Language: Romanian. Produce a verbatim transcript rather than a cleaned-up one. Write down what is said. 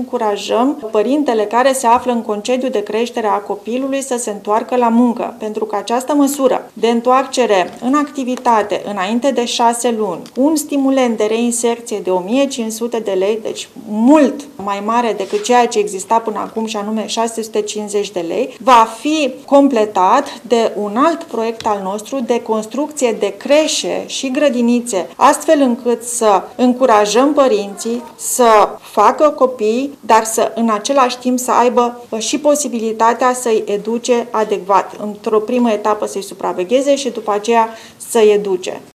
încurajăm părintele care se află în concediu de creștere a copilului să se întoarcă la muncă, pentru că această măsură de întoarcere în activitate înainte de șase luni, un stimulent de reinserție de o mie cinci sute de lei, deci mult mai mare decât ceea ce exista până acum și anume șase sute cincizeci de lei, va fi completat de un alt proiect al nostru de construcție de creșe și grădinițe, astfel încât să încurajăm părinții să facă copii, dar să în același timp să aibă și posibilitatea să-i educe adecvat. Într-o primă etapă să-i supravegheze și după aceea să-i educe.